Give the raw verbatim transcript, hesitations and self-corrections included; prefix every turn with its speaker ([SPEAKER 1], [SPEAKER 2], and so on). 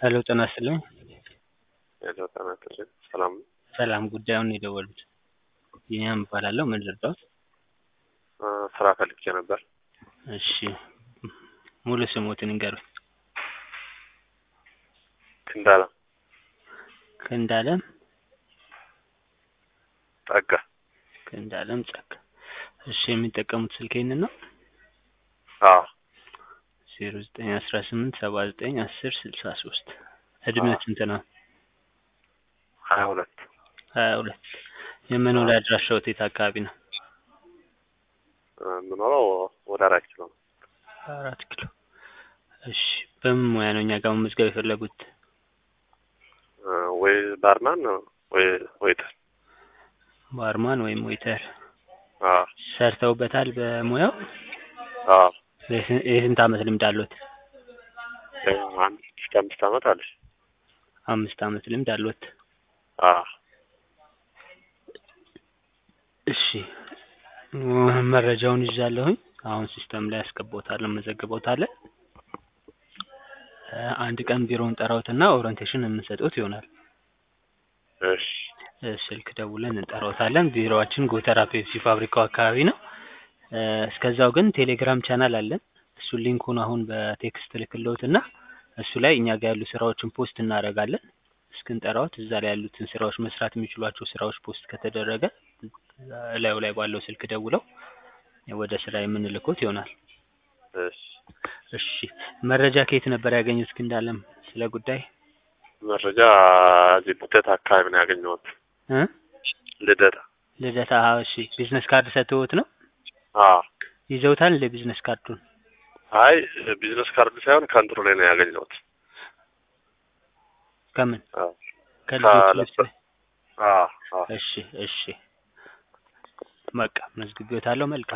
[SPEAKER 1] ሄሎ ጤና ይስጥልኝ።
[SPEAKER 2] ሄሎ ጤና ይስጥልኝ። ሰላም ነው?
[SPEAKER 1] ሰላም ጉዳዩን የደወሉት ቢኒያም እባላለሁ። ምን ልርዳዎት?
[SPEAKER 2] እ ስራ ፈልጌ ነበር።
[SPEAKER 1] እሺ ሙሉ ስሞትን ይንገሩኝ?
[SPEAKER 2] ክንዳላ
[SPEAKER 1] ክንዳለም
[SPEAKER 2] ጸጋ።
[SPEAKER 1] ክንዳለም ጸጋ። እሺ የሚጠቀሙት ስልክ ይሄንን ነው?
[SPEAKER 2] አዎ
[SPEAKER 1] ዜሮ ዘጠኝ አስራ ስምንት ሰባ ዘጠኝ አስር ስልሳ ሶስት
[SPEAKER 2] አዎ
[SPEAKER 1] እድሜው ስንት ነው?
[SPEAKER 2] ሀያ ሁለት
[SPEAKER 1] ሀያ ሁለት የመኖሪያ አድራሻዎት የት አካባቢ ነው?
[SPEAKER 2] እ የምኖረው ወደ አራት ኪሎ ነው።
[SPEAKER 1] አራት ኪሎ። እሺ በምን ሙያ ነው እኛ ጋር መመዝገብ የፈለጉት?
[SPEAKER 2] እ ወይ ባርማን ወይ ዌይተር።
[SPEAKER 1] ባርማን ወይም ዌይተር።
[SPEAKER 2] አዎ
[SPEAKER 1] ሰርተውበታል በሙያው?
[SPEAKER 2] አዎ
[SPEAKER 1] የስንት የስንት አመት ልምድ አለዎት?
[SPEAKER 2] ያው አንድ እስከ አምስት አመት አለኝ።
[SPEAKER 1] አምስት አመት ልምድ አለዎት?
[SPEAKER 2] አዎ
[SPEAKER 1] እሺ መረጃውን ይዣለሁኝ። አሁን ሲስተም ላይ አስገባዎታለሁ፣ መዘግበዎታለን። እ አንድ ቀን ቢሮውን እንጠራዎትና ኦሪንቴሽን የምንሰጥዎት ይሆናል።
[SPEAKER 2] እሺ
[SPEAKER 1] እ ስልክ ደውለን እንጠራዎታለን። ቢሮአችን ጎተራ ፔፕሲ ፋብሪካው አካባቢ ነው። እ እስከዛው ግን ቴሌግራም ቻናል አለን። እሱን ሊንኩን አሁን በቴክስት እልክልዎትና እሱ ላይ እኛ ጋር ያሉ ስራዎችን ፖስት እናደርጋለን። እስክንጠራዎት እዛ ላይ ያሉትን ስራዎች መስራት የሚችሏቸው ስራዎች ፖስት ከተደረገ እላዩ ላይ ባለው ስልክ ደውለው ወደ ስራ የምንልክዎት ይሆናል።
[SPEAKER 2] እሺ
[SPEAKER 1] እሺ መረጃ ከየት ነበር ያገኙት ክንዳለም ስለ ጉዳይ?
[SPEAKER 2] መረጃ እዚህ ልደታ አካባቢ ነው ያገኘሁት።
[SPEAKER 1] እ
[SPEAKER 2] ልደታ
[SPEAKER 1] ልደታ። አዎ እሺ ቢዝነስ ካርድ ሰጥተውት ነው?
[SPEAKER 2] አዎ
[SPEAKER 1] ይዘውታል እንደ ቢዝነስ ካርዱን?
[SPEAKER 2] አይ ቢዝነስ ካርድ ሳይሆን ከእንትኑ ላይ ነው ያገኘሁት።
[SPEAKER 1] ከምን?
[SPEAKER 2] አዎ
[SPEAKER 1] ከልጆች ልብስ ላይ?
[SPEAKER 2] አዎ አዎ
[SPEAKER 1] እሺ እሺ በቃ መዝግቤዎታለሁ። መልካም